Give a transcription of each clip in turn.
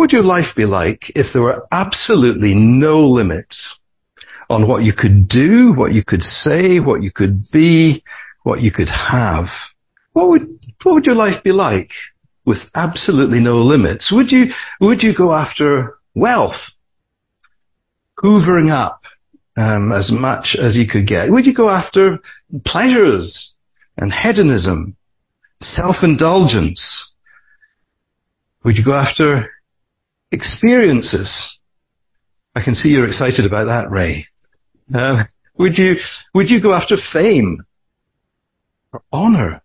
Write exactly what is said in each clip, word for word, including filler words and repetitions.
would your life be like if there were absolutely no limits on what you could do, what you could say, what you could be, what you could have? What would, what would your life be like with absolutely no limits? Would you, would you go after wealth? Hoovering up um, as much as you could get? Would you go after pleasures and hedonism, self-indulgence? Would you go after experiences? I can see you're excited about that, Ray. Uh, would you, would you go after fame or honor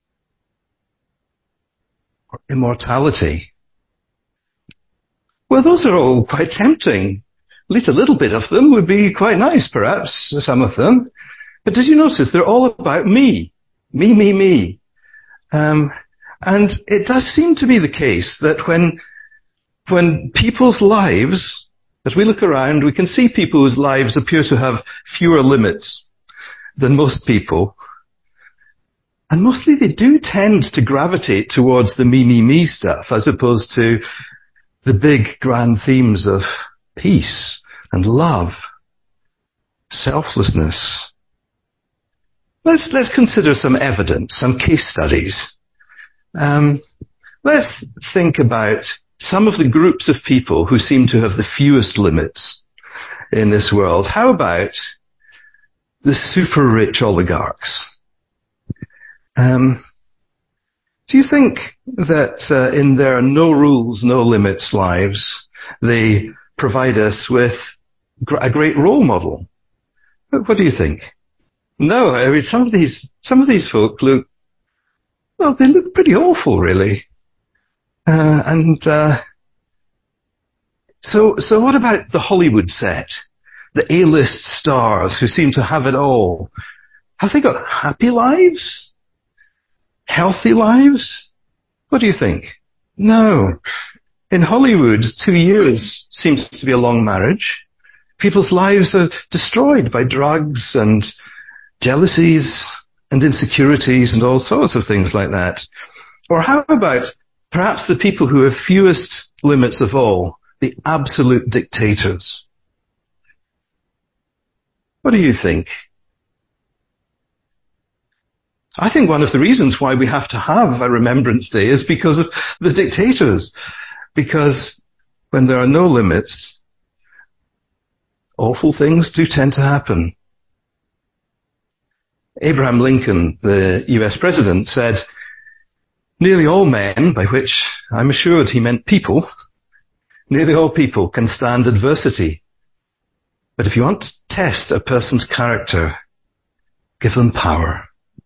or immortality? Well, those are all quite tempting. At least a little bit of them would be quite nice, perhaps, some of them. But did you notice they're all about me? Me, me, me. Um, and it does seem to be the case that when, when people's lives, as we look around, we can see people whose lives appear to have fewer limits than most people. And mostly they do tend to gravitate towards the me, me, me stuff, as opposed to the big grand themes of peace and love, selflessness. Let's, let's consider some evidence, some case studies. Um, let's think about some of the groups of people who seem to have the fewest limits in this world. How about the super rich oligarchs? Um, do you think that uh, in their no rules, no limits lives, they provide us with a great role model? What do you think? No, I mean, some of these, some of these folk look, well, they look pretty awful, really. Uh, and, uh, so, so what about the Hollywood set? The A-list stars who seem to have it all. Have they got happy lives? Healthy lives? What do you think? No. In Hollywood, two years seems to be a long marriage. People's lives are destroyed by drugs and jealousies and insecurities and all sorts of things like that. Or how about perhaps the people who have fewest limits of all, the absolute dictators? What do you think? I think one of the reasons why we have to have a Remembrance Day is because of the dictators. Because when there are no limits, awful things do tend to happen. Abraham Lincoln, the U S president, said, nearly all men, by which I'm assured he meant people, nearly all people can stand adversity. But if you want to test a person's character, give them power.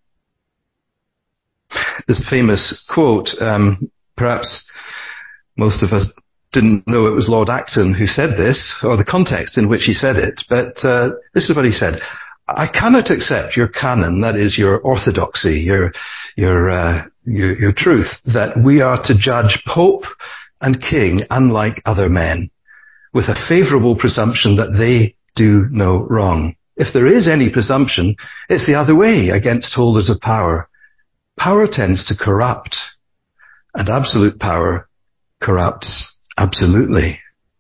This famous quote, um, perhaps most of us didn't know it was Lord Acton who said this, or the context in which he said it, but uh, this is what he said. I cannot accept your canon, that is your orthodoxy, your your, uh, your your truth, that we are to judge Pope and King unlike other men, with a favourable presumption that they do no wrong. If there is any presumption, it's the other way against holders of power. Power tends to corrupt, and absolute power corrupts absolutely.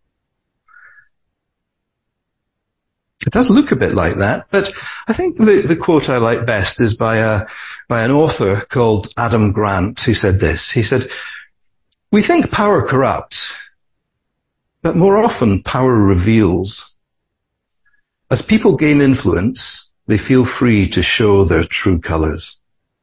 It does look a bit like that, but I think the, the quote I like best is by a by an author called Adam Grant, who said this. He said, we think power corrupts, but more often power reveals. As people gain influence, they feel free to show their true colours.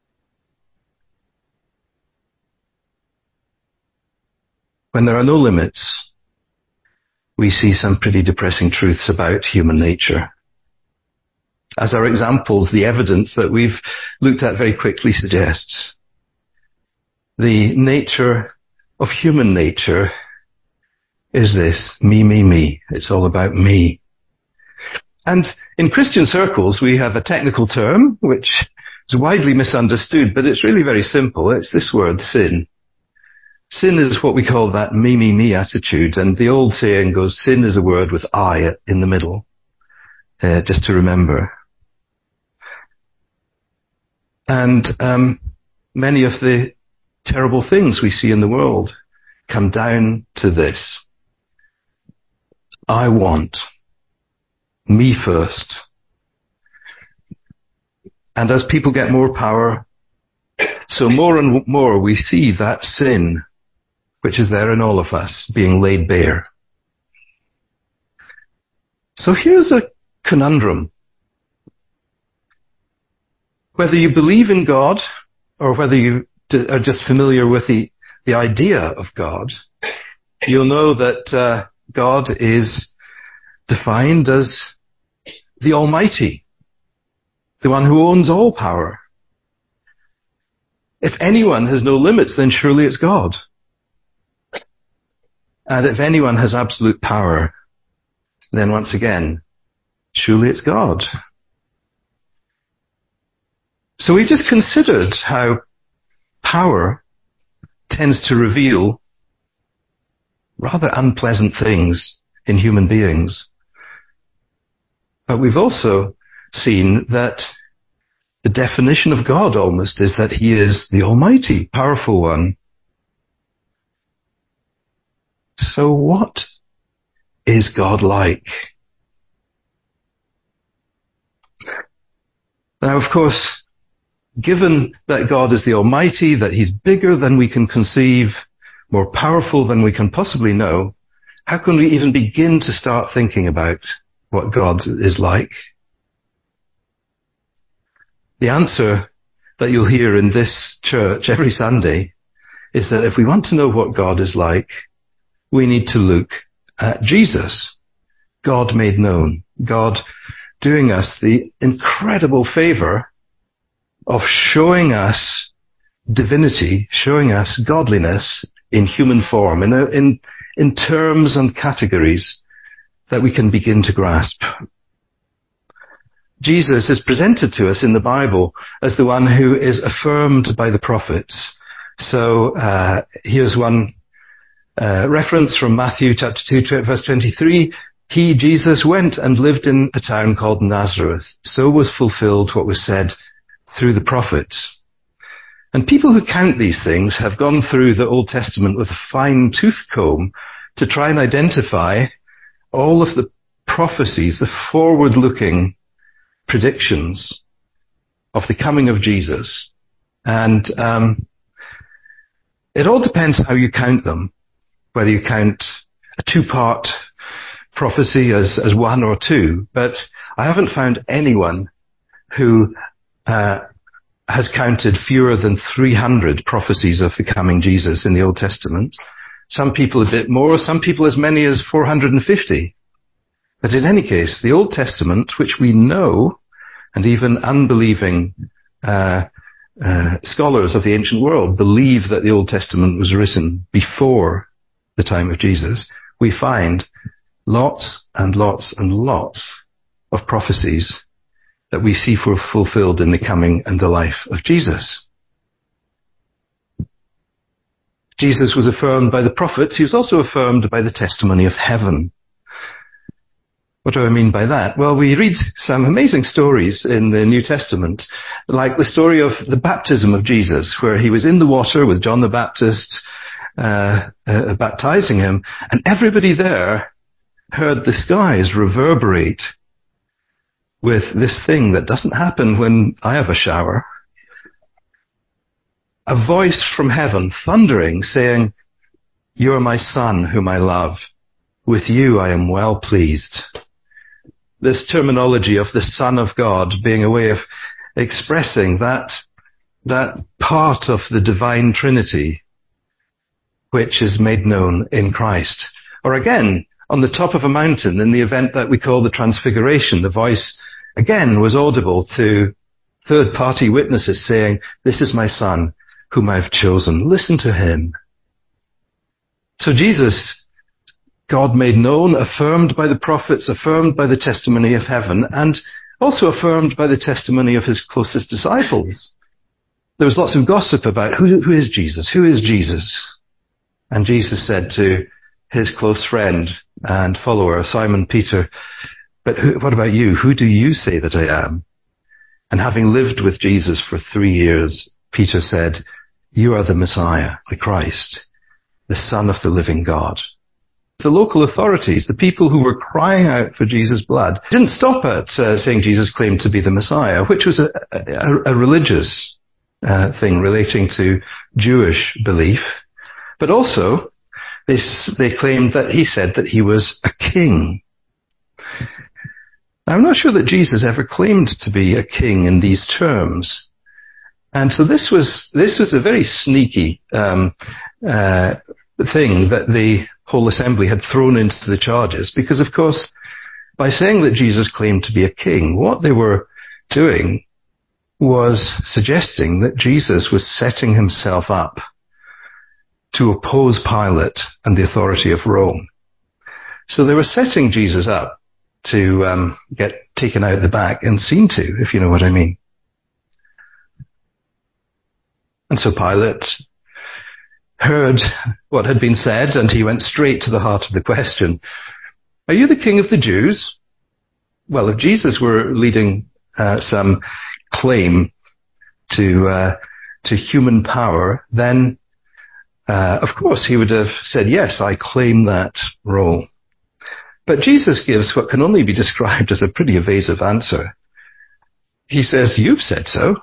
When there are no limits, we see some pretty depressing truths about human nature. As our examples, the evidence that we've looked at very quickly suggests. The nature of human nature is this, me, me, me. It's all about me. And in Christian circles, we have a technical term which is widely misunderstood, but it's really very simple. It's this word, sin. Sin is what we call that me, me, me attitude. And the old saying goes, sin is a word with I in the middle. Uh, just to remember. And um, many of the terrible things we see in the world come down to this. I want me first. And as people get more power, so more and more we see that sin, which is there in all of us, being laid bare. So here's a conundrum. Whether you believe in God, or whether you are just familiar with the, the idea of God, you'll know that uh, God is defined as the Almighty, the one who owns all power. If anyone has no limits, then surely it's God. And if anyone has absolute power, then once again, surely it's God. So we've just considered how power tends to reveal rather unpleasant things in human beings. But we've also seen that the definition of God almost is that he is the Almighty, powerful one. So what is God like? Now, of course, given that God is the Almighty, that he's bigger than we can conceive, more powerful than we can possibly know, how can we even begin to start thinking about what God is like? The answer that you'll hear in this church every Sunday is that if we want to know what God is like, we need to look at Jesus, God made known, God doing us the incredible favor of showing us divinity, showing us godliness in human form, in, a, in, in terms and categories that we can begin to grasp. Jesus is presented to us in the Bible as the one who is affirmed by the prophets. So uh, here's one uh, reference from Matthew chapter two, verse twenty-three. He, Jesus, went and lived in a town called Nazareth. So was fulfilled what was said through the prophets. And people who count these things have gone through the Old Testament with a fine tooth comb to try and identify all of the prophecies, the forward-looking predictions of the coming of Jesus. And um, it all depends how you count them, whether you count a two-part prophecy as, as one or two. But I haven't found anyone who uh, has counted fewer than three hundred prophecies of the coming Jesus in the Old Testament. Some people a bit more, some people as many as four hundred fifty. But in any case, the Old Testament, which we know, and even unbelieving uh, uh, scholars of the ancient world believe that the Old Testament was written before the time of Jesus, we find lots and lots and lots of prophecies that we see for fulfilled in the coming and the life of Jesus. Jesus was affirmed by the prophets. He was also affirmed by the testimony of heaven. What do I mean by that? Well, we read some amazing stories in the New Testament, like the story of the baptism of Jesus, where he was in the water with John the Baptist, uh, uh, baptizing him, and everybody there heard the skies reverberate with this thing that doesn't happen when I have a shower. A voice from heaven thundering, saying, "You are my son whom I love. With you I am well pleased." This terminology of the Son of God being a way of expressing that, that part of the divine Trinity which is made known in Christ. Or again, on the top of a mountain in the event that we call the Transfiguration, the voice again was audible to third-party witnesses saying, "This is my son whom I have chosen. Listen to him." So Jesus, God made known, affirmed by the prophets, affirmed by the testimony of heaven, and also affirmed by the testimony of his closest disciples. There was lots of gossip about who, who is Jesus? Who is Jesus? And Jesus said to his close friend and follower, Simon Peter, "But who, what about you? Who do you say that I am?" And having lived with Jesus for three years, Peter said, "You are the Messiah, the Christ, the Son of the living God. The local authorities, the people who were crying out for Jesus' blood, didn't stop at uh, saying Jesus claimed to be the Messiah, which was a, a, a religious uh, thing relating to Jewish belief. But also, they, they claimed that he said that he was a king. I'm not sure that Jesus ever claimed to be a king in these terms. And so this was, this was a very sneaky um, uh, thing that the whole assembly had thrown into the charges, because of course, by saying that Jesus claimed to be a king, what they were doing was suggesting that Jesus was setting himself up to oppose Pilate and the authority of Rome. So they were setting Jesus up to um, get taken out the back and seen to, if you know what I mean. And so Pilate heard what had been said, and he went straight to the heart of the question. Are you the king of the Jews? Well, if Jesus were leading uh, some claim to uh, to human power, then uh, of course he would have said, yes, I claim that role. But Jesus gives what can only be described as a pretty evasive answer. He says, you've said so.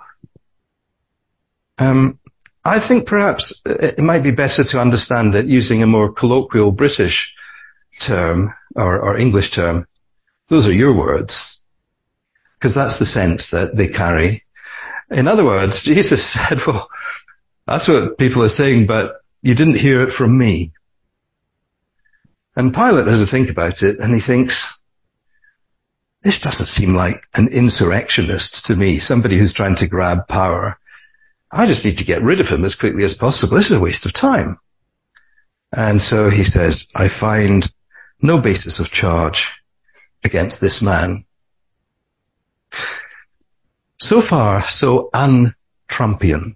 Um, I think perhaps it might be better to understand it using a more colloquial British term, or, or English term. Those are your words, because that's the sense that they carry. In other words, Jesus said, well, that's what people are saying, but you didn't hear it from me. And Pilate has a think about it, and he thinks, this doesn't seem like an insurrectionist to me, somebody who's trying to grab power. I just need to get rid of him as quickly as possible. This is a waste of time. And so he says, I find no basis of charge against this man. So far, so un-Trumpian.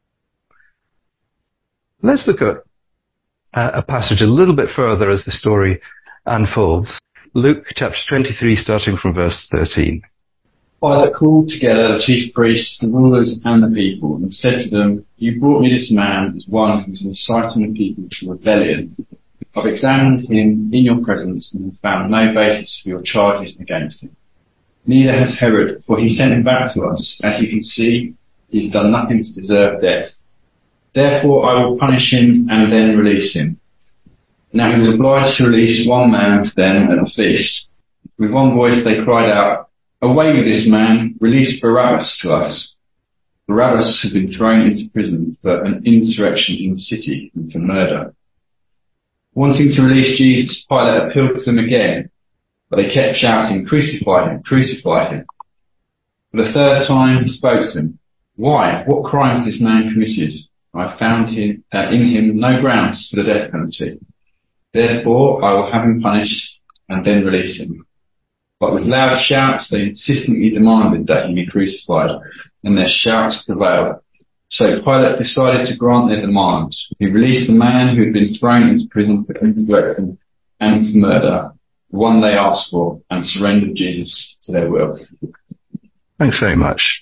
Let's look at a passage a little bit further as the story unfolds. Luke chapter twenty-three, starting from verse thirteen. Pilate called together the chief priests, the rulers, and the people, and said to them, you brought me this man as one who is inciting the people to rebellion. I've examined him in your presence and have found no basis for your charges against him. Neither has Herod, for he sent him back to us. As you can see, he has done nothing to deserve death. Therefore I will punish him and then release him. Now he was obliged to release one man to them at a feast. With one voice they cried out, away with this man, release Barabbas to us. Barabbas had been thrown into prison for an insurrection in the city and for murder. Wanting to release Jesus, Pilate appealed to them again, but they kept shouting, crucify him, crucify him. For the third time he spoke to them. Why? What crime has this man committed? I have found him, uh, in him no grounds for the death penalty. Therefore I will have him punished and then release him. But with loud shouts they insistently demanded that he be crucified, and their shouts prevailed. So Pilate decided to grant their demands. He released the man who had been thrown into prison for insurrection and for murder, the one they asked for, and surrendered Jesus to their will. Thanks very much.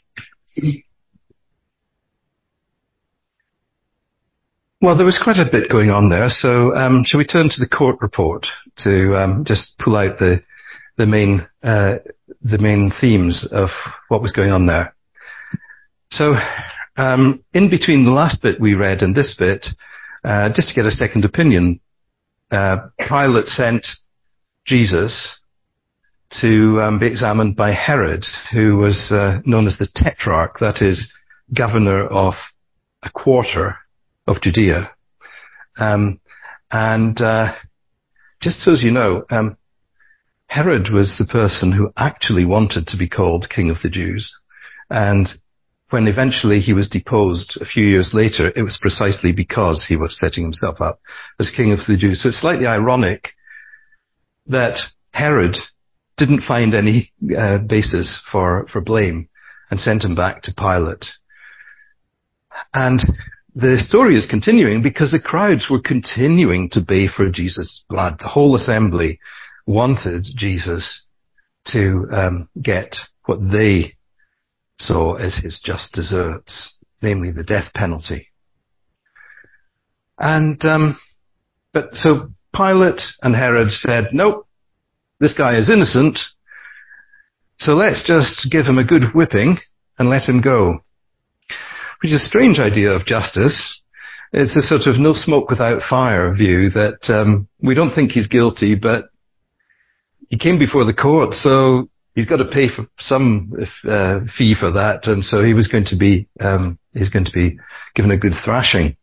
Well, there was quite a bit going on there, so um, shall we turn to the court report to um, just pull out the the main uh, the main themes of what was going on there. So, um, in between the last bit we read and this bit, uh, just to get a second opinion, uh, Pilate sent Jesus to um, be examined by Herod, who was uh, known as the Tetrarch, that is, governor of a quarter of Judea. Um, and uh, just so as you know, um, Herod was the person who actually wanted to be called King of the Jews. And when eventually he was deposed a few years later, it was precisely because he was setting himself up as King of the Jews. So it's slightly ironic that Herod didn't find any uh, basis for, for blame and sent him back to Pilate. And the story is continuing because the crowds were continuing to bay for Jesus' blood. The whole assembly wanted Jesus to um, get what they saw as his just deserts, namely the death penalty. And um, But so Pilate and Herod said, nope, this guy is innocent, so let's just give him a good whipping and let him go. Which is a strange idea of justice. It's a sort of no smoke without fire view that um, we don't think he's guilty, but he came before the court, so he's got to pay for some uh, fee for that, and so he was going to be um, he's going to be given a good thrashing.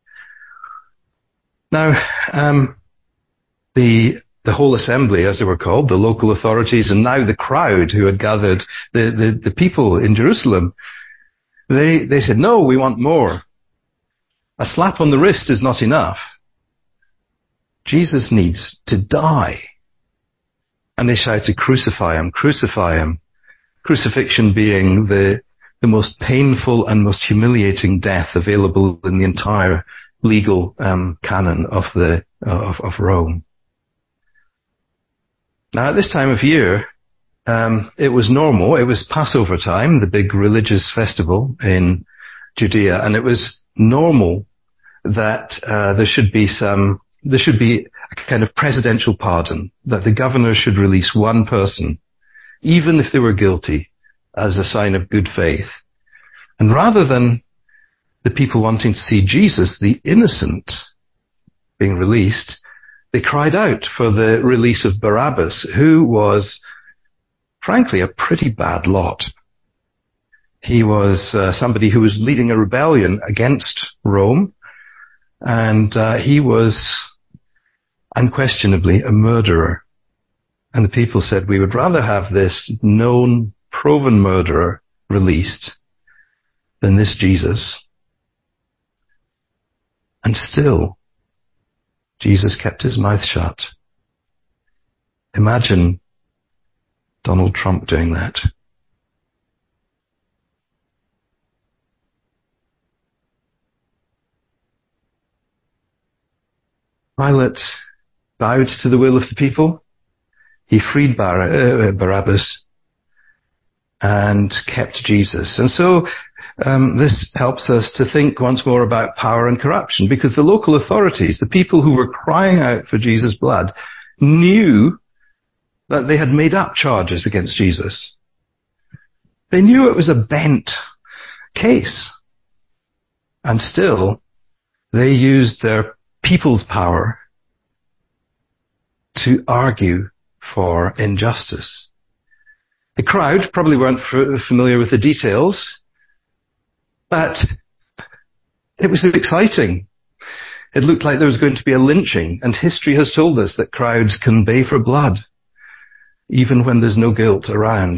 Now, um, the the whole assembly, as they were called, the local authorities, and now the crowd who had gathered, the the, the people in Jerusalem, they they said, no, we want more. A slap on the wrist is not enough. Jesus needs to die. And they shouted, crucify him, crucify him. Crucifixion being the, the most painful and most humiliating death available in the entire legal um, canon of the of, of Rome. Now, at this time of year, um, it was normal. It was Passover time, the big religious festival in Judea, and it was normal that uh, there should be some, there should be a kind of presidential pardon, that the governor should release one person, even if they were guilty, as a sign of good faith. And rather than the people wanting to see Jesus, the innocent, being released, they cried out for the release of Barabbas, who was, frankly, a pretty bad lot. He was uh, somebody who was leading a rebellion against Rome, and uh, he was unquestionably a murderer. And the people said, we would rather have this known, proven murderer released than this Jesus. And still, Jesus kept his mouth shut. Imagine Donald Trump doing that. Pilate bowed to the will of the people. He freed Bar- uh, Barabbas and kept Jesus. And so um, this helps us to think once more about power and corruption, because the local authorities, the people who were crying out for Jesus' blood, knew that they had made up charges against Jesus. They knew it was a bent case. And still, they used their people's power to argue for injustice. The crowd probably weren't f- familiar with the details, but it was exciting. It looked like there was going to be a lynching, and history has told us that crowds can bay for blood, even when there's no guilt around.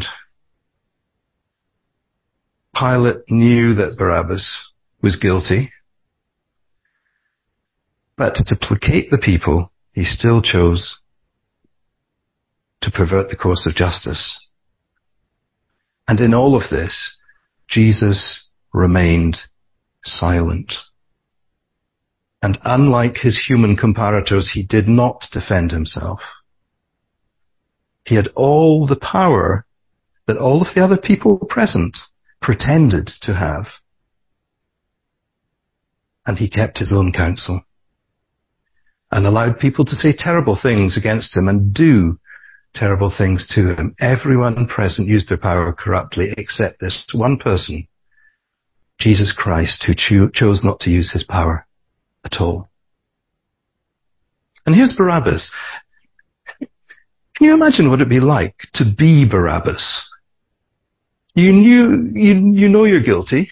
Pilate knew that Barabbas was guilty, but to placate the people, he still chose to pervert the course of justice. And in all of this, Jesus remained silent. And unlike his human comparators, he did not defend himself. He had all the power that all of the other people present pretended to have. And he kept his own counsel and allowed people to say terrible things against him and do terrible things to him. Everyone present used their power corruptly except this one person, Jesus Christ, who cho- chose not to use his power at all. And here's Barabbas. Can you imagine what it'd be like to be Barabbas? You knew, you, you know you're guilty.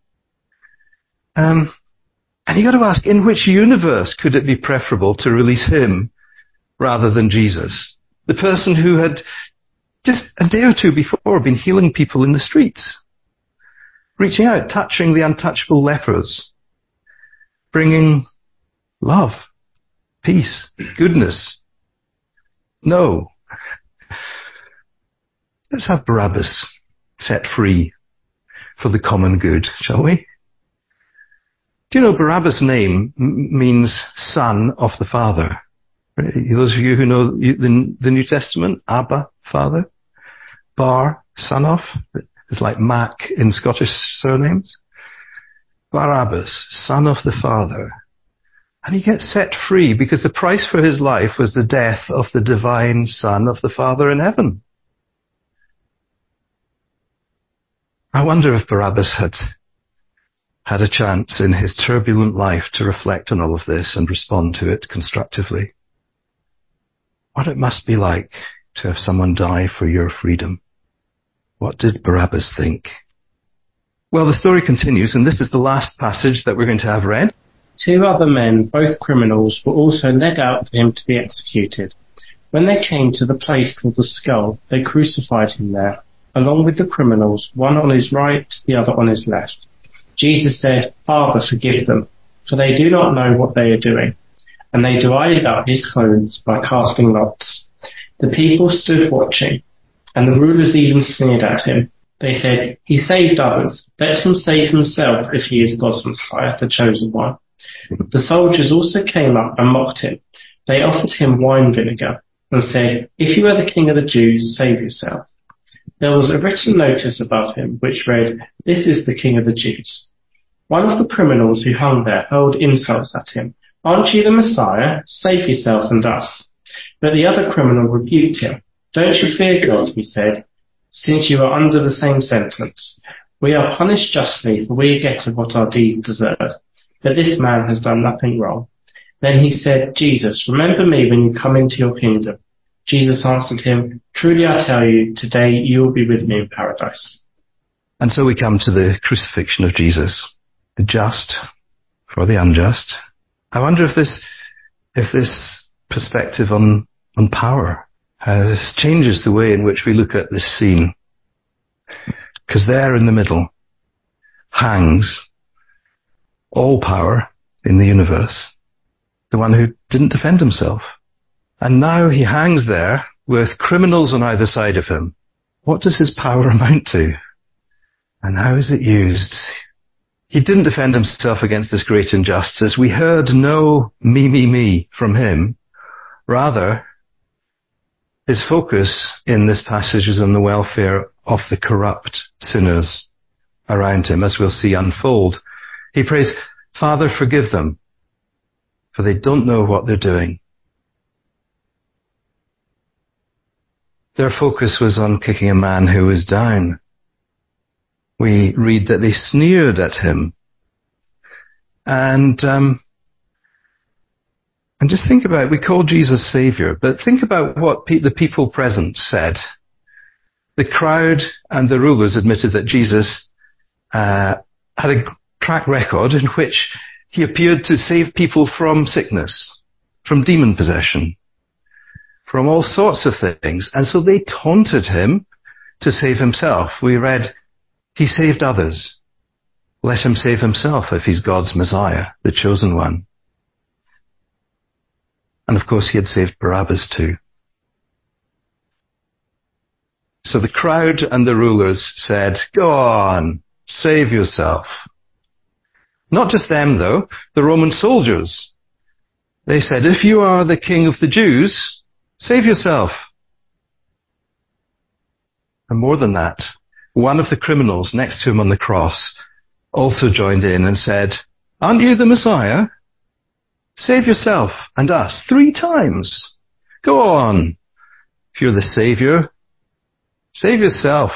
Um, and you got to ask, in which universe could it be preferable to release him rather than Jesus? The person who had just a day or two before been healing people in the streets, reaching out, touching the untouchable lepers, bringing love, peace, goodness. No. Let's have Barabbas set free for the common good, shall we? Do you know Barabbas' name m- means son of the Father? Those of you who know the, the New Testament, Abba, Father. Bar, son of. It's like Mac in Scottish surnames. Barabbas, son of the Father. And he gets set free because the price for his life was the death of the divine Son of the Father in heaven. I wonder if Barabbas had had a chance in his turbulent life to reflect on all of this and respond to it constructively. What it must be like to have someone die for your freedom. What did Barabbas think? Well, the story continues, and this is the last passage that we're going to have read. Two other men, both criminals, were also led out to him to be executed. When they came to the place called the Skull, they crucified him there, along with the criminals, one on his right, the other on his left. Jesus said, "Father, forgive them, for they do not know what they are doing." And they divided up his clothes by casting lots. The people stood watching, and the rulers even sneered at him. They said, "He saved others. Let him save himself if he is God's Messiah, the chosen one." The soldiers also came up and mocked him. They offered him wine vinegar and said, "If you are the king of the Jews, save yourself." There was a written notice above him which read, "This is the king of the Jews." One of the criminals who hung there hurled insults at him. "Aren't you the Messiah? Save yourself and us." But the other criminal rebuked him. "Don't you fear God," he said, "since you are under the same sentence. We are punished justly, for we get what our deeds deserve. But this man has done nothing wrong." Then he said, "Jesus, remember me when you come into your kingdom." Jesus answered him, "Truly I tell you, today you will be with me in paradise." And so we come to the crucifixion of Jesus, the just for the unjust. I wonder if this, if this perspective on, on power has changes the way in which we look at this scene. Because there in the middle hangs all power in the universe, the one who didn't defend himself. And now he hangs there with criminals on either side of him. What does his power amount to? And how is it used? He didn't defend himself against this great injustice. We heard no me, me, me from him. Rather, his focus in this passage is on the welfare of the corrupt sinners around him, as we'll see unfold. He prays, "Father, forgive them, for they don't know what they're doing." Their focus was on kicking a man who was down. We read that they sneered at him. And, um, and just think about, we call Jesus Savior, but think about what pe- the people present said. The crowd and the rulers admitted that Jesus uh, had a track record in which he appeared to save people from sickness, from demon possession, from all sorts of things. And so they taunted him to save himself. We read, "He saved others. Let him save himself if he's God's Messiah, the chosen one." And of course he had saved Barabbas too. So the crowd and the rulers said, "Go on, save yourself." Not just them though, the Roman soldiers. They said, "If you are the king of the Jews, save yourself." And more than that, one of the criminals next to him on the cross also joined in and said, "Aren't you the Messiah? Save yourself and us." Three times. Go on. If you're the Savior, save yourself.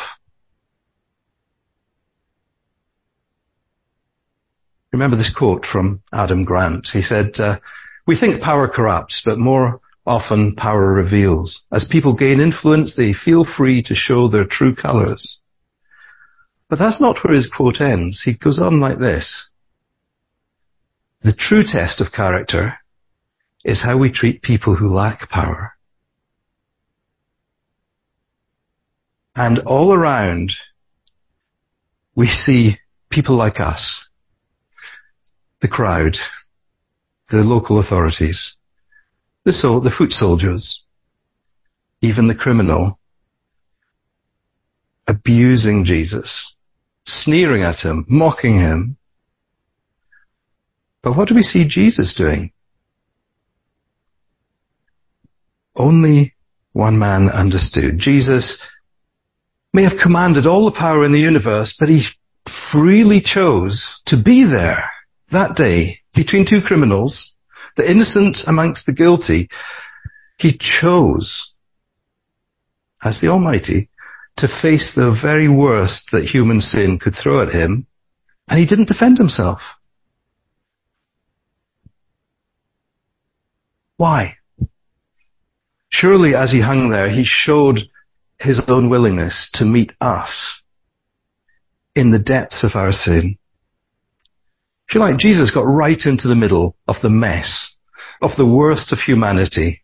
Remember this quote from Adam Grant. He said, uh, "We think power corrupts, but more often power reveals. As people gain influence, they feel free to show their true colours." But that's not where his quote ends. He goes on like this. "The true test of character is how we treat people who lack power." And all around, we see people like us, the crowd, the local authorities, the, sol- the foot soldiers, even the criminal, abusing Jesus, sneering at him, mocking him. But what do we see Jesus doing? Only one man understood. Jesus may have commanded all the power in the universe, but he freely chose to be there that day between two criminals the innocent amongst the guilty. He chose, as the Almighty, to face the very worst that human sin could throw at him, and he didn't defend himself. Why? Surely as he hung there, he showed his own willingness to meet us in the depths of our sin. If you like, Jesus got right into the middle of the mess, of the worst of humanity.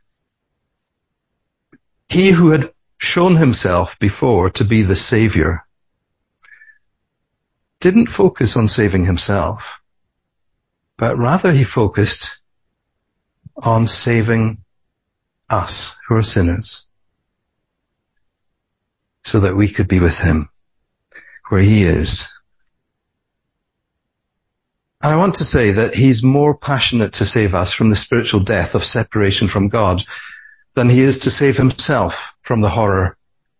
He who had shown himself before to be the Savior didn't focus on saving himself, but rather he focused on saving us who are sinners, so that we could be with him where he is. And I want to say that he's more passionate to save us from the spiritual death of separation from God than he is to save himself from the horror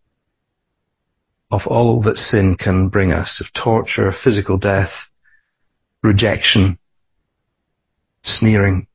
of all that sin can bring us, of torture, physical death, rejection, sneering.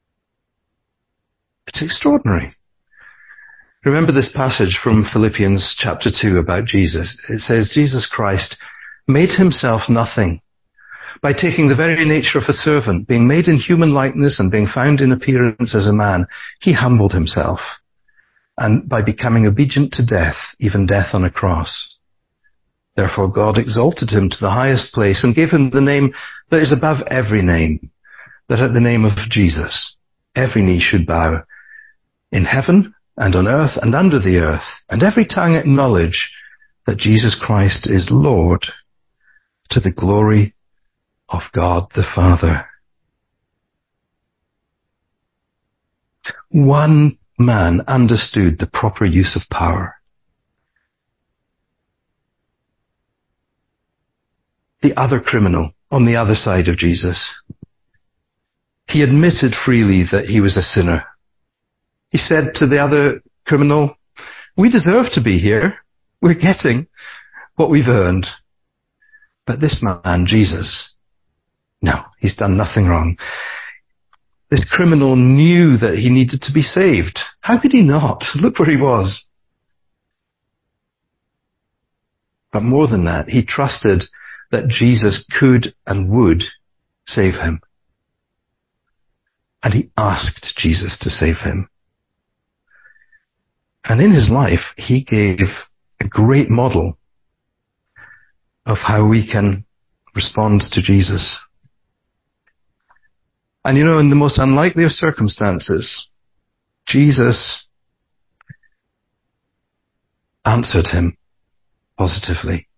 It's extraordinary. Remember this passage from Philippians chapter two about Jesus. It says, Jesus Christ made himself nothing by taking the very nature of a servant, being made in human likeness and being found in appearance as a man. He humbled himself, and by becoming obedient to death, even death on a cross. Therefore God exalted him to the highest place and gave him the name that is above every name, that at the name of Jesus every knee should bow, in heaven and on earth and under the earth, and every tongue acknowledge that Jesus Christ is Lord, to the glory of God the Father. One man understood the proper use of power. The other criminal on the other side of Jesus. He admitted freely that he was a sinner. He said to the other criminal, we deserve to be here. We're getting what we've earned. But this man, Jesus, no, he's done nothing wrong. This criminal knew that he needed to be saved. How could he not? Look where he was. But more than that, he trusted that Jesus could and would save him. And he asked Jesus to save him. And in his life, he gave a great model of how we can respond to Jesus. And you know, in the most unlikely of circumstances, Jesus answered him positively.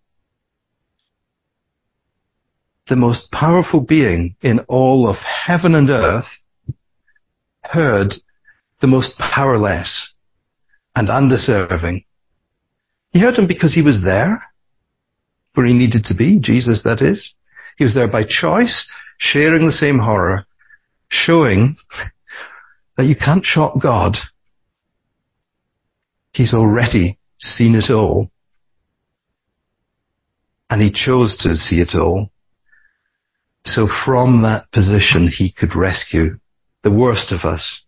The most powerful being in all of heaven and earth heard the most powerless and undeserving. He heard him because he was there, where he needed to be, Jesus that is. He was there by choice, sharing the same horror, showing that you can't shock God. He's already seen it all. And he chose to see it all. So from that position, he could rescue the worst of us.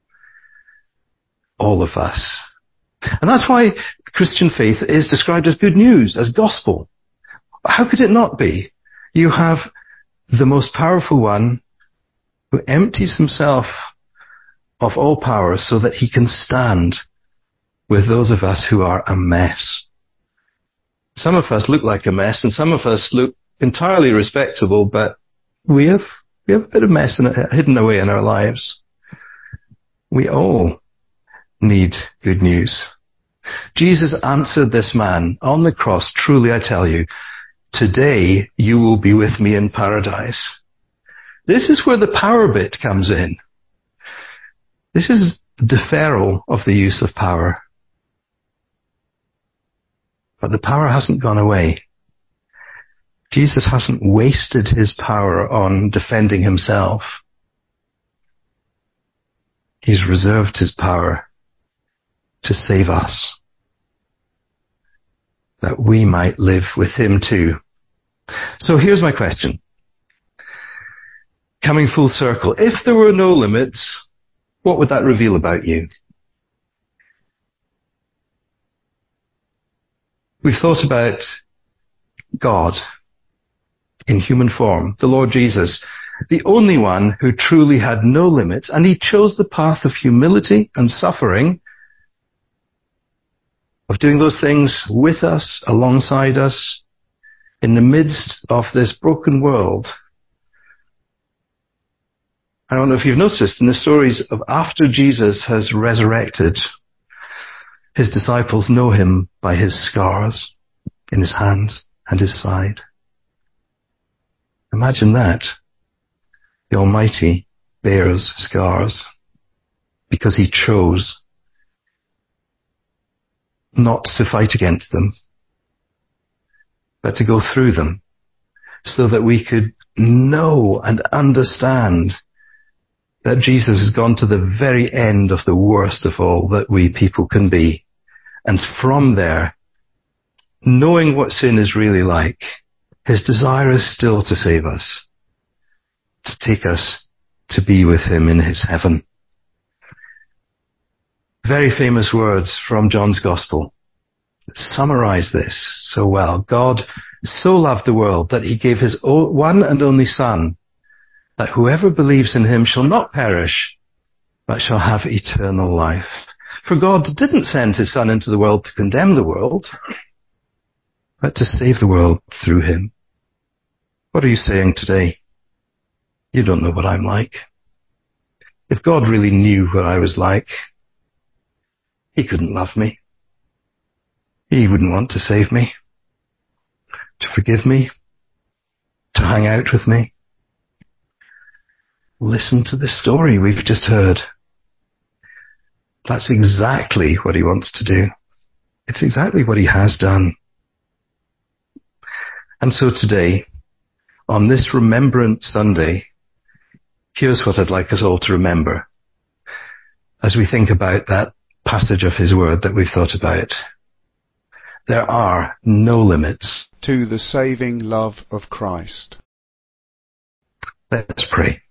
All of us. And that's why Christian faith is described as good news, as gospel. How could it not be? You have the most powerful one who empties himself of all power so that he can stand with those of us who are a mess. Some of us look like a mess, and some of us look entirely respectable, but we have we have a bit of mess in it, hidden away in our lives. We all need good news. Jesus answered this man on the cross, truly I tell you, today you will be with me in paradise. This is where the power bit comes in. This is deferral of the use of power. But the power hasn't gone away. Jesus hasn't wasted his power on defending himself. He's reserved his power to save us, that we might live with him too. So here's my question. coming full circle, if there were no limits, what would that reveal about you? We've thought about God in human form, the Lord Jesus, the only one who truly had no limits, and he chose the path of humility and suffering, of doing those things with us, alongside us, in the midst of this broken world. I don't know if you've noticed in the stories of after Jesus has resurrected, his disciples know him by his scars in his hands and his side. Imagine that. The Almighty bears scars because he chose not to fight against them, but to go through them so that we could know and understand that Jesus has gone to the very end of the worst of all that we people can be. And from there, knowing what sin is really like, his desire is still to save us, to take us to be with him in his heaven. Very famous words from John's Gospel that summarize this so well. God so loved the world that he gave his one and only Son, that whoever believes in him shall not perish, but shall have eternal life. For God didn't send his Son into the world to condemn the world, but to save the world through him. What are you saying today? You don't know what I'm like. If God really knew what I was like, he couldn't love me. He wouldn't want to save me, to forgive me, to hang out with me. Listen to the story we've just heard. That's exactly what he wants to do. It's exactly what he has done. And so today, on this Remembrance Sunday, here's what I'd like us all to remember as we think about that passage of his word that we've thought about. There are no limits to the saving love of Christ. Let's pray.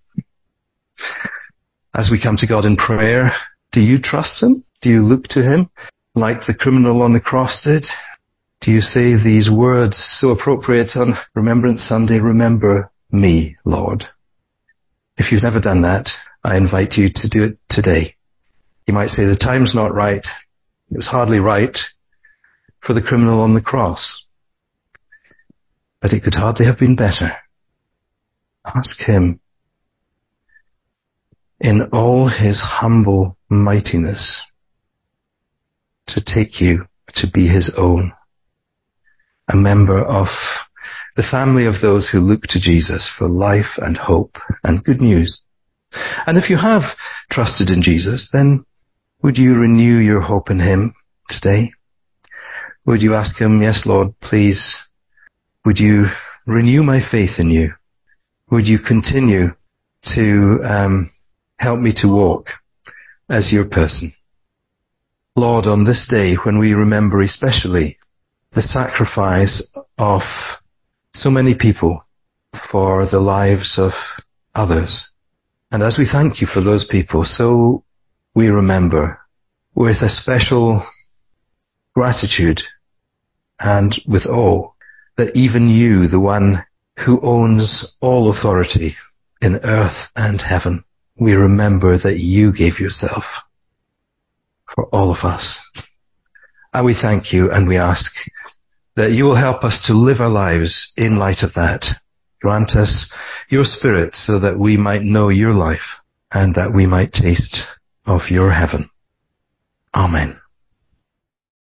As we come to God in prayer, do you trust him? Do you look to him like the criminal on the cross did? Do you say these words so appropriate on Remembrance Sunday? Remember me, Lord. If you've never done that, I invite you to do it today. You might say the time's not right. It was hardly right for the criminal on the cross. But it could hardly have been better. Ask him, in all his humble mightiness, to take you to be his own, a member of the family of those who look to Jesus for life and hope and good news. And if you have trusted in Jesus, then would you renew your hope in him today? Would you ask him, yes, Lord, please, would you renew my faith in you? Would you continue to um, help me to walk as your person? Lord, on this day when we remember especially the sacrifice of so many people for the lives of others, and as we thank you for those people, so we remember with a special gratitude and with awe that even you, the one who owns all authority in earth and heaven, we remember that you gave yourself for all of us. And we thank you and we ask that you will help us to live our lives in light of that. Grant us your Spirit so that we might know your life and that we might taste of your heaven. Amen.